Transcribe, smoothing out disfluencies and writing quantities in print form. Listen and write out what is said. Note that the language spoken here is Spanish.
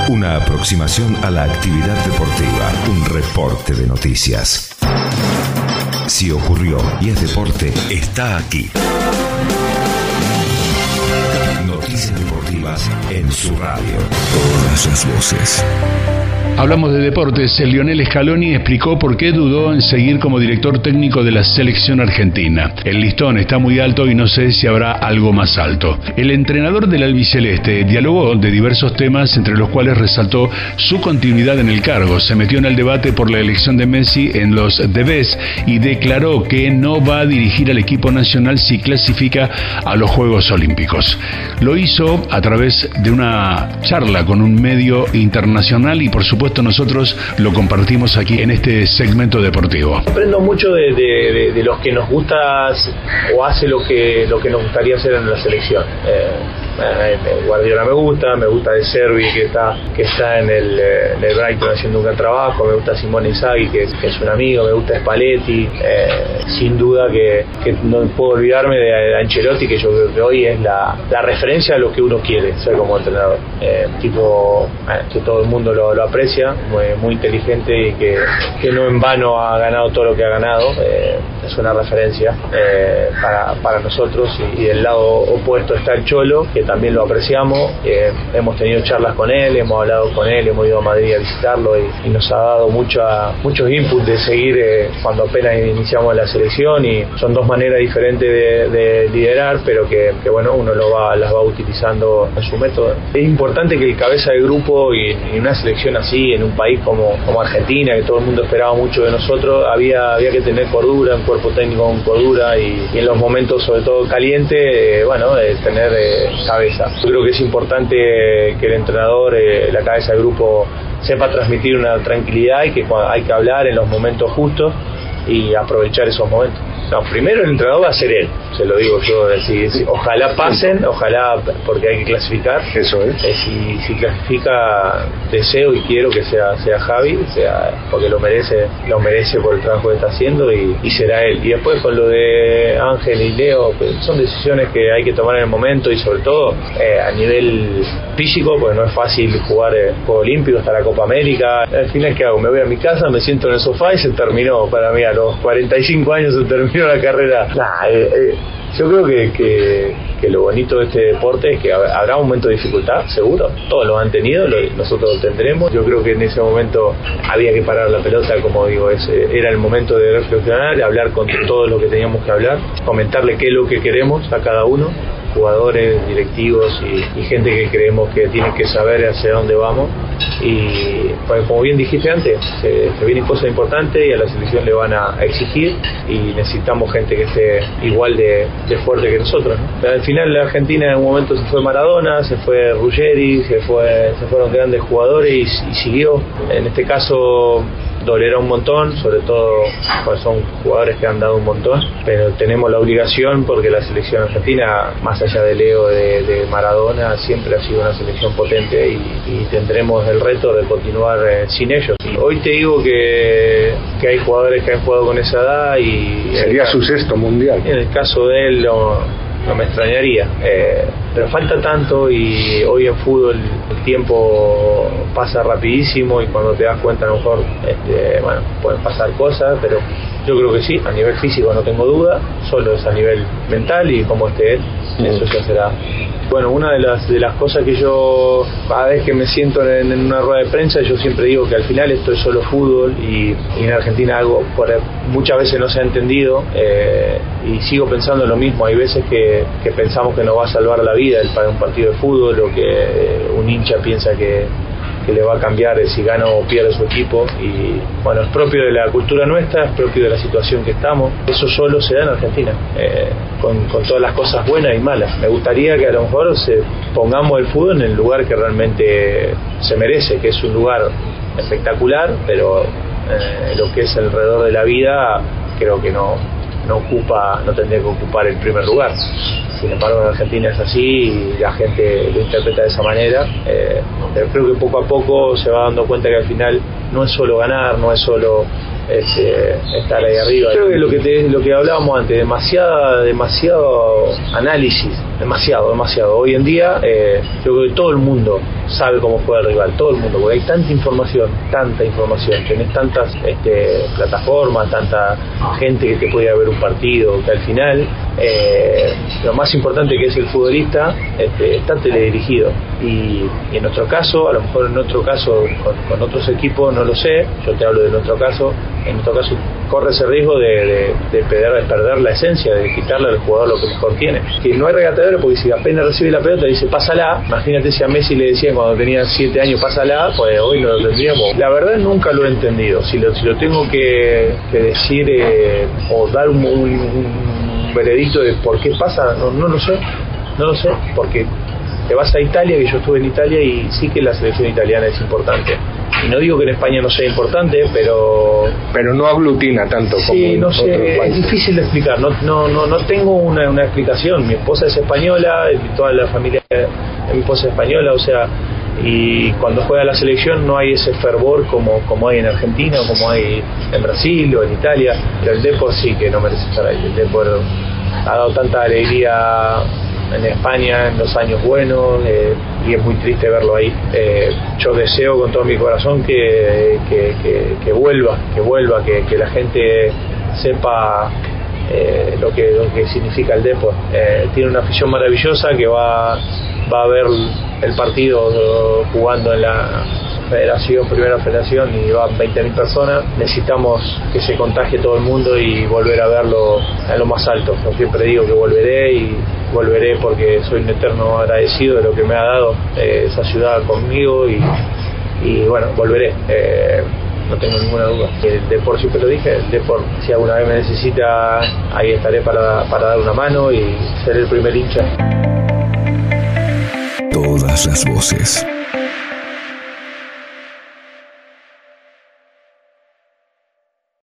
Una aproximación a la actividad deportiva, un reporte de noticias. Si ocurrió y es deporte, está aquí. Noticias deportivas en su radio. Todas las voces. Hablamos de deportes. Lionel Scaloni explicó por qué dudó en seguir como director técnico de la selección argentina. El listón está muy alto y no sé si habrá algo más alto. El entrenador del albiceleste dialogó de diversos temas, entre los cuales resaltó su continuidad en el cargo. Se metió en el debate por la elección de Messi en los The Best y declaró que no va a dirigir al equipo nacional si clasifica a los Juegos Olímpicos. Lo hizo a través de una charla con un medio internacional y por supuesto nosotros lo compartimos aquí en este segmento deportivo. Aprendo mucho de los que nos gusta o hace lo que nos gustaría hacer en la selección. Guardiola me gusta De Servi que está en el Brighton haciendo un gran trabajo, me gusta Simone Inzaghi que es un amigo, me gusta Spalletti, sin duda que no puedo olvidarme de Ancelotti, que yo creo que hoy es la referencia a lo que uno quiere ser como entrenador, tipo que todo el mundo lo aprecia, muy inteligente y que no en vano ha ganado todo lo que ha ganado, es una referencia para nosotros, y del lado opuesto está el Cholo, que también lo apreciamos, hemos tenido charlas con él, hemos hablado con él, hemos ido a Madrid a visitarlo y nos ha dado muchos inputs de seguir cuando apenas iniciamos la selección, y son dos maneras diferentes de liderar, pero que bueno, uno las va utilizando en su método. Es importante que el cabeza de grupo y una selección así, en un país como Argentina, que todo el mundo esperaba mucho de nosotros, había que tener cordura, un cuerpo técnico con cordura, y en los momentos sobre todo calientes, tener cabeza. Yo creo que es importante que el entrenador, la cabeza del grupo, sepa transmitir una tranquilidad, y que hay que hablar en los momentos justos y aprovechar esos momentos. No, primero el entrenador va a ser él, se lo digo yo, ojalá pasen, ojalá, porque hay que clasificar. Eso es. Si clasifica, deseo y quiero que sea Javi, porque lo merece por el trabajo que está haciendo, y será él. Y después con lo de Ángel y Leo, pues son decisiones que hay que tomar en el momento, y sobre todo a nivel físico, pues no es fácil jugar Juegos Olímpicos, hasta la Copa América. Al final, ¿qué hago? Me voy a mi casa, me siento en el sofá y se terminó. Para mí a los 45 años se terminó la carrera. Yo creo que lo bonito de este deporte es que habrá un momento de dificultad, seguro. Todos lo han tenido, nosotros lo tendremos. Yo creo que en ese momento había que parar la pelota, como digo, era el momento de reflexionar, de hablar con todo lo que teníamos que hablar, comentarle qué es lo que queremos a cada uno, jugadores, directivos y gente que creemos que tiene que saber hacia dónde vamos. Y pues, como bien dijiste antes, se vienen cosas importantes y a la selección le van a exigir, y necesitamos gente que esté igual de fuerte que nosotros, ¿no? Pero al final la Argentina, en un momento se fue Maradona, se fue Ruggeri, se fueron grandes jugadores y siguió. En este caso dolerá un montón, sobre todo pues son jugadores que han dado un montón, pero tenemos la obligación, porque la selección argentina, más allá de Leo, de Maradona, siempre ha sido una selección potente, y tendremos el reto de continuar sin ellos. Y hoy te digo que hay jugadores que han jugado con esa edad, y sería su sexto mundial. En el caso de él no me extrañaría, pero falta tanto, y hoy en fútbol el tiempo pasa rapidísimo, y cuando te das cuenta a lo mejor pueden pasar cosas, pero yo creo que sí, a nivel físico no tengo duda, solo es a nivel mental, y como esté él, eso ya será. Bueno, una de las cosas que yo, cada vez que me siento en una rueda de prensa, yo siempre digo que al final esto es solo fútbol, y en Argentina algo muchas veces no se ha entendido, y sigo pensando lo mismo. Hay veces que pensamos que nos va a salvar la vida para un partido de fútbol, o que un hincha piensa que le va a cambiar si gana o pierde su equipo, y bueno, es propio de la cultura nuestra, es propio de la situación que estamos. Eso solo se da en Argentina, con todas las cosas buenas y malas. Me gustaría que a lo mejor pongamos el fútbol en el lugar que realmente se merece, que es un lugar espectacular, pero lo que es alrededor de la vida creo que no tendría que ocupar el primer lugar. Sin embargo, en Argentina es así, y la gente lo interpreta de esa manera, pero creo que poco a poco se va dando cuenta que al final no es solo ganar, no es solo estar ahí arriba. Creo que lo que hablábamos antes, demasiado análisis demasiado. Hoy en día yo creo que todo el mundo sabe cómo juega el rival, todo el mundo, porque hay tanta información, tenés tantas plataformas, tanta gente que te puede ver un partido, que al final lo más importante que es el futbolista está teledirigido, y en nuestro caso, a lo mejor en otro caso con otros equipos no lo sé, yo te hablo de nuestro caso, en nuestro caso corre ese riesgo de perder la esencia, de quitarle al jugador lo que mejor tiene. Que no hay regateadores, porque si apenas recibe la pelota dice pásala. Imagínate si a Messi le decían cuando tenía 7 años pásala, pues hoy no lo tendríamos. La verdad nunca lo he entendido. Si lo tengo que decir o dar un veredicto de por qué pasa, no lo sé, porque te vas a Italia, que yo estuve en Italia y sí que la selección italiana es importante. Y no digo que en España no sea importante, pero no aglutina tanto como sí, no en sé, otros es países. difícil de explicar. No tengo una explicación. Mi esposa es española, toda la familia de mi esposa es española, o sea, y cuando juega la selección no hay ese fervor como hay en Argentina o como hay en Brasil o en Italia. Pero el Depor sí que no merece estar ahí. El Depor ha dado tanta alegría en España en los años buenos, y es muy triste verlo ahí. Yo deseo con todo mi corazón que vuelva, que la gente sepa lo que significa el Depor. Tiene una afición maravillosa que va a ver el partido jugando en la primera federación, y van 20.000 personas. Necesitamos que se contagie todo el mundo y volver a verlo a lo más alto. Yo siempre digo que volveré porque soy un eterno agradecido de lo que me ha dado esa ciudad conmigo, y bueno, volveré. No tengo ninguna duda. El Depor, siempre lo dije, el Depor, si alguna vez me necesita, ahí estaré para dar una mano y ser el primer hincha. Todas las voces.